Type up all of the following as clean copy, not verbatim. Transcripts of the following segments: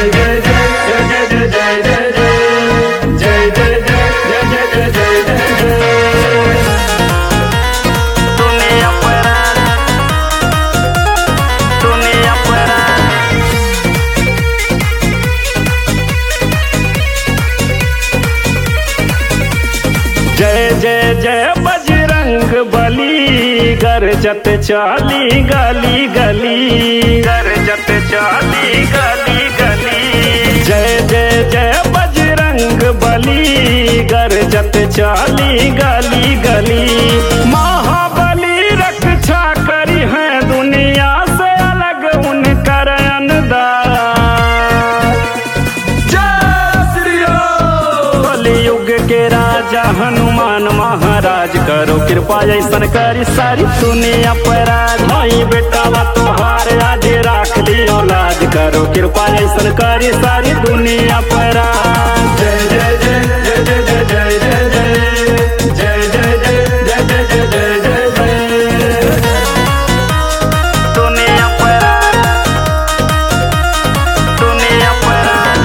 जय जय जय बजरंग बली, गरजत चाली गली गली, गरजत चाली गली गली। जय जय जय बजरंग बली, गरजत चाली गली गली। महाबली रक्षा करी है दुनिया से अलग उनकर अंदाज। कलयुग के राजा हनुमान महाराज, करो कृपा ऐसन करी सारी दुनिया पर राज। भाई बेटा तोहार आज राख लियो लाज, करो कृपा ऐसन करी सारी दुनिया पर राज। जय जय जय जय जय जय जय जय जय जय जय जय जय जय जय जय जय दुनिया पर राज, दुनिया पर राज।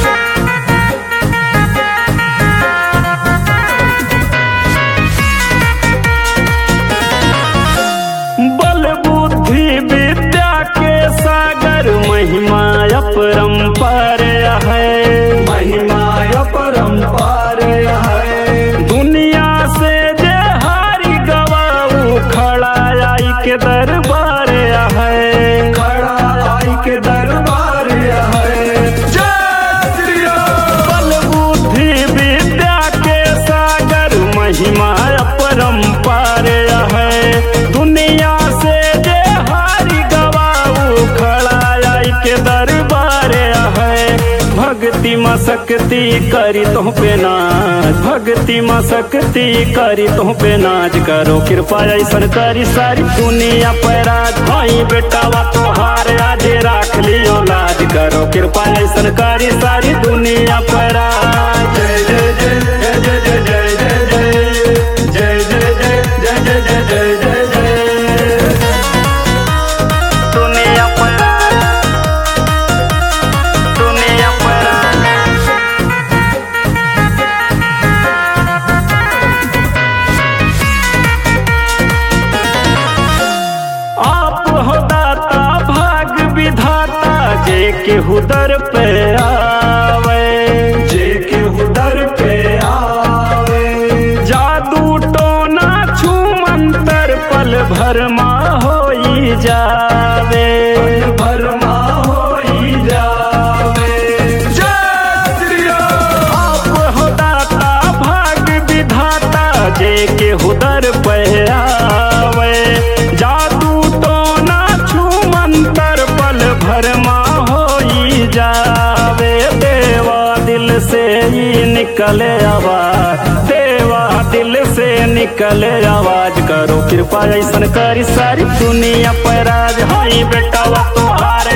बल बुद्धि विद्या के सागर, महिमा अपरंपार है, महिमा अपरंपार है। दुनिया से जे हारी गवाऊ, खड़ा आई के दरबार है, खड़ा आई के दरबार है। जय श्री राम। बल बुद्धि विद्या के सागर, महिमा अपरंपार है। दुनिया से जे हारी गवाऊ, खड़ा आई के दरबार है। भक्ति में शक्ति करी तुह पे नाच, भक्ति में शक्ति करी तुह पे नाच। करो कृपा ऐसन करी सारी दुनिया पर राज। भाई बेटा तोहार आज राख लियो लाज, करो कृपा ऐसन करी सारी दुनिया पर राज। जय जय जय जय जय जय जय जय जय जय जय जय जय जय जय जय जय दुनिया पर राज, दुनिया पर राज। आप हो दाता भाग विधाता, जे के हुदर पे आवे, जे के हुदर पे आवे। जादू टोना छू मंतर पल भर माँ होई जावे, पल भर माँ होई जावे। जय श्री राम। आप हो दाता भाग विधाता, जे के हुदर पे आवे। जादू टोना छू मंतर पल भर माँ होई जावे। देवा दिल से ही निकले आवाज, देवा दिल से निकले आवाज। करो कृपा ऐसन करी सारी दुनिया पर राज। हाई बेटा तोहार